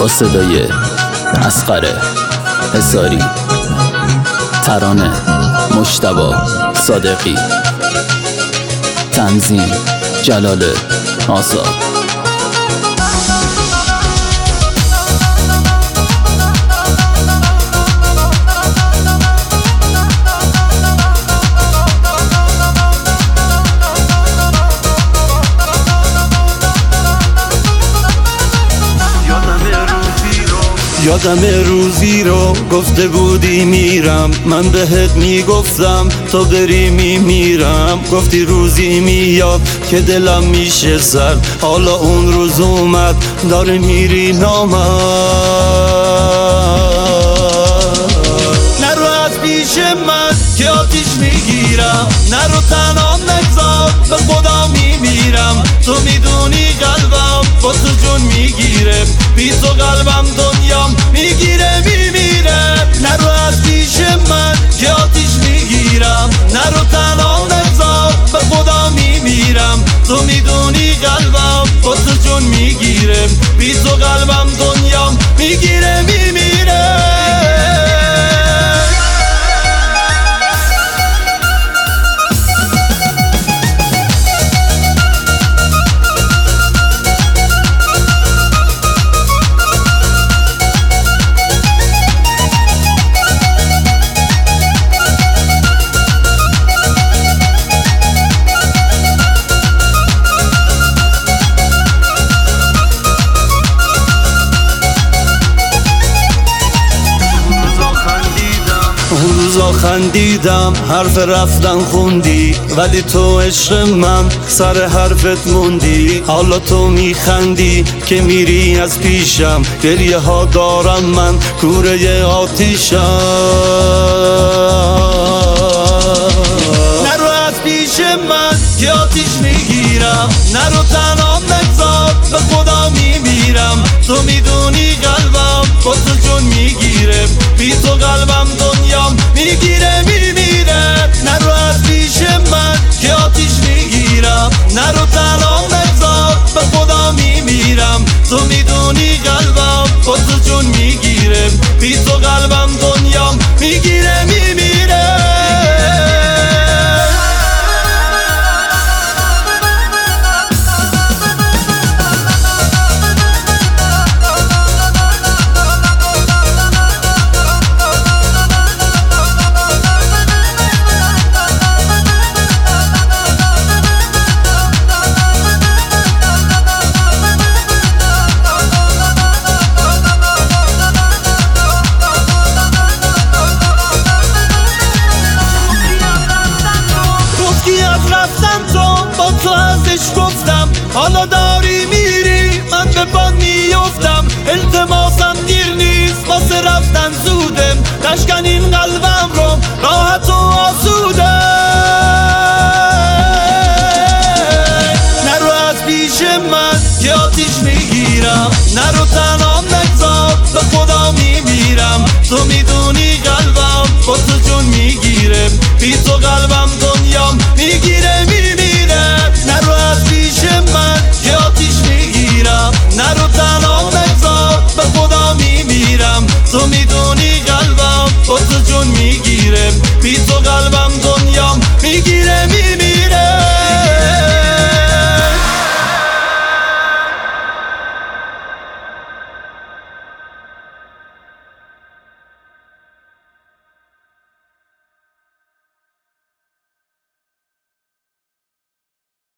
با صدای اصغر حصاری، ترانه مجتبی صادقی، تنظیم جلال آزاد. یادم روزی رو گفته بودی میرم، من بهت میگفتم تو بری میمیرم. گفتی روزی میاد که دلم میشه سرد، حالا اون روز اومد داره میری نامد. نرو از پیش من که آتیش میگیرم، نرو تنها نگذار به خدا میمیرم. تو میدونی قلبم با تو جون میگیره، بی تو قلبم دنیام میگیره میمیره. نرو از پیش من که آتیش میگیرم، نرو تنها نگذار به خدا میمیرم. تو میدونی قلبم با تو جون میگیره، بی تو قلبم دنیام میگیره میمیره. اون روزا خندیدم، حرف رفتن خوندی، ولی تو عشق من سر حرفت موندی. حالا تو میخندی که میری از پیشم، گریه ها دارم من کوره آتیشم. نرو از پیش من که آتیش میگیرم، نرو تنها نگذار به خدا میمیرم. تو میدونی قلبم با تو جون میگیره، بی تو قلبم دنیام میگیره میمیره. نرو از پیش من که آتیش میگیرم، نرو تنها نگذار به خدا میمیرم. تو میدونی قلبم با تو جون میگیره، بی تو قلبم دنیام میگیره میمیره. با تو ازش گفتم، حالا داری میری من به باد میفتم. التماسم دیر نیست واسه رفتن زودم، نشکن این قلبم رو راحت و آسوده. نرو از پیش من که آتیش میگیرم، نرو تنها نگذار به خدا میمیرم. تو میدونی قلبم با تو جون میگیره، بی تو قلبم